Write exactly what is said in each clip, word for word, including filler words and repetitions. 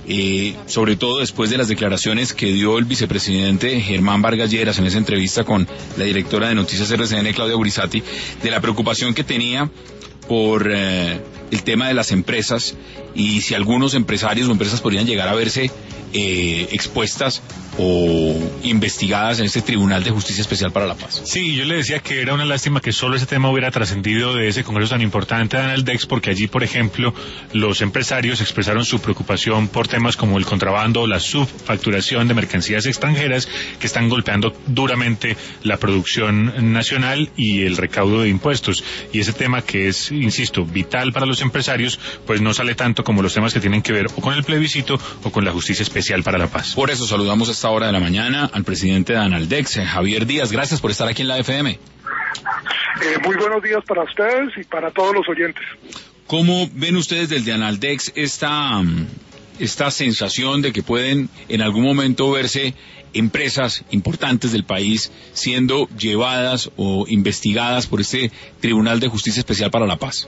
eh, sobre todo después de las declaraciones que dio el vicepresidente Germán Vargas Lleras en esa entrevista con la directora de Noticias R C N, Claudia Gurizati, de la preocupación que tenía por eh, el tema de las empresas y si algunos empresarios o empresas podrían llegar a verse eh, expuestas o investigadas en este Tribunal de Justicia Especial para la Paz. Sí, yo le decía que era una lástima que solo ese tema hubiera trascendido de ese congreso tan importante de Analdex, porque allí, por ejemplo, los empresarios expresaron su preocupación por temas como el contrabando o la subfacturación de mercancías extranjeras que están golpeando duramente la producción nacional y el recaudo de impuestos. Y ese tema que es, insisto, vital para los empresarios, pues no sale tanto como los temas que tienen que ver o con el plebiscito o con la Justicia Especial para la Paz. Por eso saludamos a esta hora de la mañana al presidente de Analdex, Javier Díaz. Gracias por estar aquí en la F M. Eh, muy buenos días para ustedes y para todos los oyentes. ¿Cómo ven ustedes desde Analdex esta, esta sensación de que pueden en algún momento verse empresas importantes del país siendo llevadas o investigadas por este Tribunal de Justicia Especial para la Paz?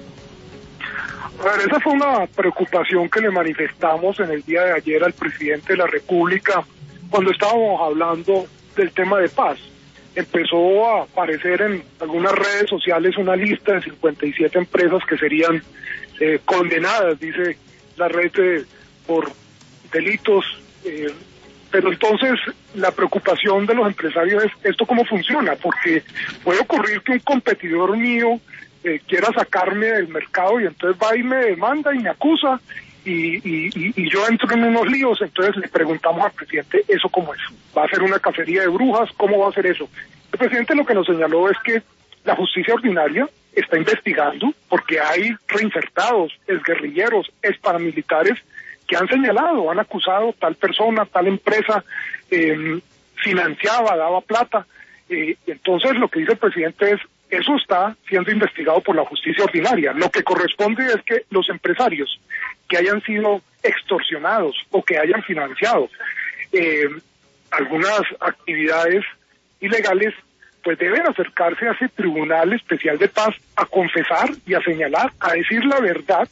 A ver, esa fue una preocupación que le manifestamos en el día de ayer al presidente de la República cuando estábamos hablando del tema de paz. Empezó a aparecer en algunas redes sociales una lista de cincuenta y siete empresas que serían eh, condenadas, dice la red, eh, por delitos. Eh, pero entonces la preocupación de los empresarios es esto cómo funciona, porque puede ocurrir que un competidor mío eh, quiera sacarme del mercado y entonces va y me demanda y me acusa. Y, y, y yo entro en unos líos. Entonces le preguntamos al presidente, ¿eso cómo es? ¿Va a ser una cacería de brujas? ¿Cómo va a ser eso? El presidente lo que nos señaló es que la justicia ordinaria está investigando porque hay reinsertados, exguerrilleros, exparamilitares que han señalado, han acusado tal persona, tal empresa, eh, financiaba, daba plata. Eh, entonces lo que dice el presidente es, eso está siendo investigado por la justicia ordinaria. Lo que corresponde es que los empresarios que hayan sido extorsionados o que hayan financiado eh, algunas actividades ilegales, pues deben acercarse a ese Tribunal Especial de Paz a confesar y a señalar, a decir la verdad,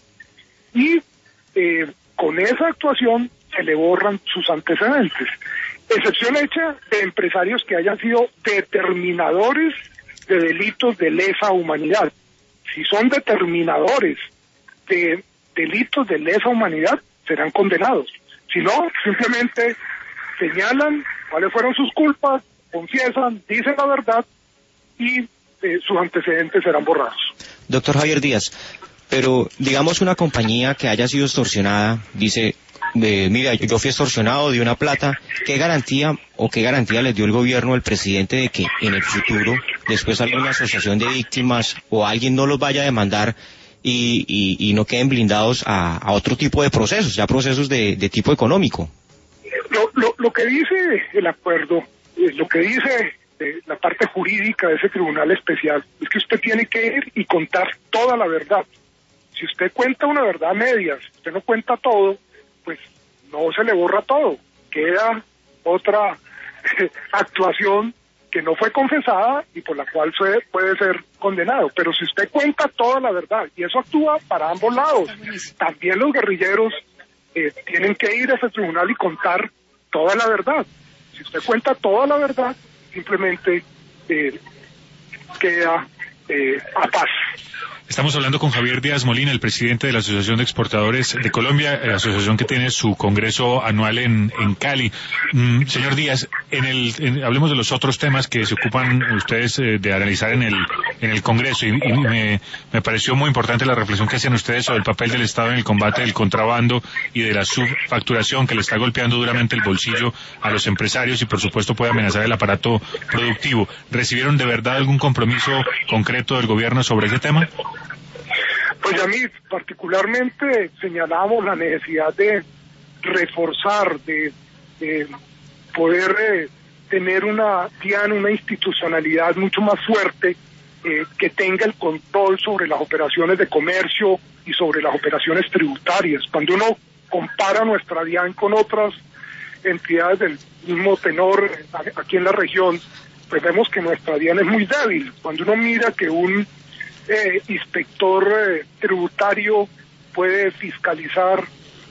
y eh, con esa actuación se le borran sus antecedentes. Excepción hecha de empresarios que hayan sido determinadores de delitos de lesa humanidad. Si son determinadores de delitos de lesa humanidad, serán condenados. Si no, simplemente señalan cuáles fueron sus culpas, confiesan, dicen la verdad y eh, sus antecedentes serán borrados. Doctor Javier Díaz, pero digamos una compañía que haya sido extorsionada, dice, eh, mira, yo fui extorsionado, di una plata, ¿qué garantía o qué garantía les dio el gobierno, el presidente, de que en el futuro, después alguna asociación de víctimas o alguien no los vaya a demandar y, y, y no queden blindados a, a otro tipo de procesos, ya procesos de, de tipo económico? Lo, lo, lo que dice el acuerdo, eh, lo que dice eh, la parte jurídica de ese tribunal especial, es que usted tiene que ir y contar toda la verdad. Si usted cuenta una verdad a medias, usted no cuenta todo, pues no se le borra todo, queda otra eh, actuación que no fue confesada y por la cual se puede ser condenado. Pero si usted cuenta toda la verdad, y eso actúa para ambos lados, también los guerrilleros eh, tienen que ir a ese tribunal y contar toda la verdad. Si usted cuenta toda la verdad, simplemente eh, queda eh, a paz. Estamos hablando con Javier Díaz Molina, el presidente de la Asociación de Exportadores de Colombia, la asociación que tiene su congreso anual en, en Cali. Mm, señor Díaz, en el, en, hablemos de los otros temas que se ocupan ustedes eh, de analizar en el, en el congreso, y, y me, me pareció muy importante la reflexión que hacían ustedes sobre el papel del Estado en el combate del contrabando y de la subfacturación que le está golpeando duramente el bolsillo a los empresarios y por supuesto puede amenazar el aparato productivo. ¿Recibieron de verdad algún compromiso concreto del gobierno sobre ese tema? Pues a mí particularmente señalamos la necesidad de reforzar, de, de poder eh, tener una DIAN, una institucionalidad mucho más fuerte eh, que tenga el control sobre las operaciones de comercio y sobre las operaciones tributarias. Cuando uno compara nuestra DIAN con otras entidades del mismo tenor aquí en la región, pues vemos que nuestra DIAN es muy débil. Cuando uno mira que un Eh, inspector eh, tributario puede fiscalizar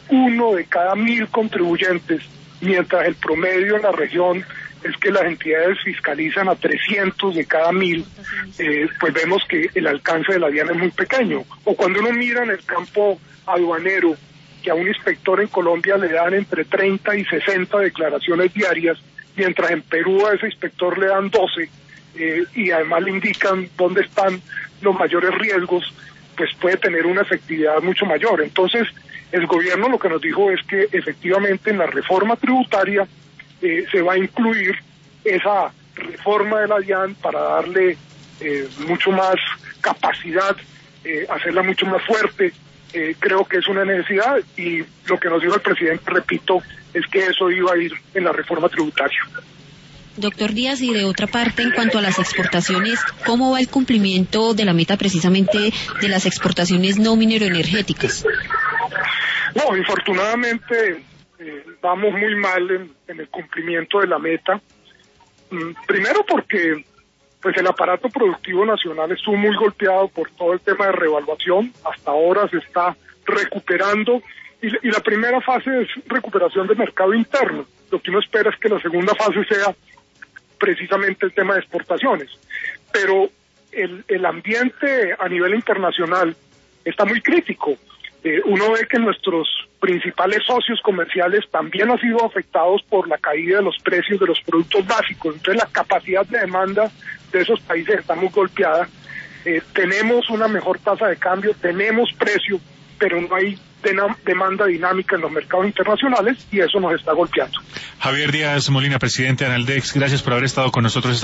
uno de cada mil contribuyentes, mientras el promedio en la región es que las entidades fiscalizan a trescientos de cada mil, eh, pues vemos que el alcance de la DIAN es muy pequeño. O cuando uno mira en el campo aduanero, que a un inspector en Colombia le dan entre treinta y sesenta declaraciones diarias, mientras en Perú a ese inspector le dan doce, eh, y además le indican dónde están los mayores riesgos, pues puede tener una efectividad mucho mayor. Entonces, el gobierno lo que nos dijo es que efectivamente en la reforma tributaria eh, se va a incluir esa reforma de la DIAN para darle eh, mucho más capacidad, eh, hacerla mucho más fuerte. Eh, creo que es una necesidad y lo que nos dijo el presidente, repito, es que eso iba a ir en la reforma tributaria. Doctor Díaz, y de otra parte, en cuanto a las exportaciones, ¿cómo va el cumplimiento de la meta precisamente de las exportaciones no mineroenergéticas? No, infortunadamente eh, vamos muy mal en, en el cumplimiento de la meta. Mm, primero porque pues el aparato productivo nacional estuvo muy golpeado por todo el tema de revaluación. Hasta ahora se está recuperando y, y la primera fase es recuperación del mercado interno. Lo que uno espera es que la segunda fase sea precisamente el tema de exportaciones. Pero el, el ambiente a nivel internacional está muy crítico. Eh, uno ve que nuestros principales socios comerciales también han sido afectados por la caída de los precios de los productos básicos. Entonces la capacidad de demanda de esos países está muy golpeada. Eh, tenemos una mejor tasa de cambio, tenemos precio, pero no hay de- demanda dinámica en los mercados internacionales y eso nos está golpeando. Javier Díaz Molina, presidente de Analdex, gracias por haber estado con nosotros esta